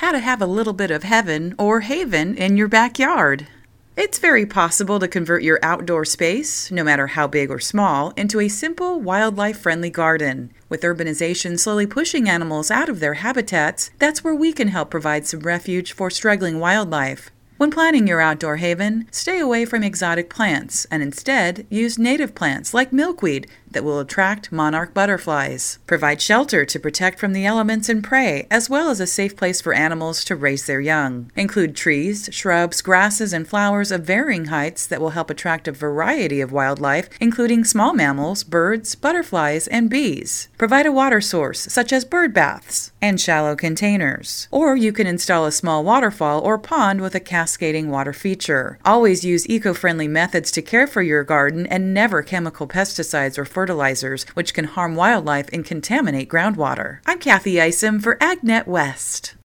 how to have a little bit of heaven or haven in your backyard. It's very possible to convert your outdoor space, no matter how big or small, into a simple, wildlife-friendly garden. With urbanization slowly pushing animals out of their habitats, that's where we can help provide some refuge for struggling wildlife. When planning your outdoor haven, stay away from exotic plants and instead use native plants like milkweed that will attract monarch butterflies. Provide shelter to protect from the elements and prey, as well as a safe place for animals to raise their young. Include trees, shrubs, grasses, and flowers of varying heights that will help attract a variety of wildlife, including small mammals, birds, butterflies, and bees. Provide a water source, such as bird baths, and shallow containers. Or you can install a small waterfall or pond with a cascading water feature. Always use eco-friendly methods to care for your garden and never chemical pesticides or fertilizers, which can harm wildlife and contaminate groundwater. I'm Kathy Isom for AgNet West.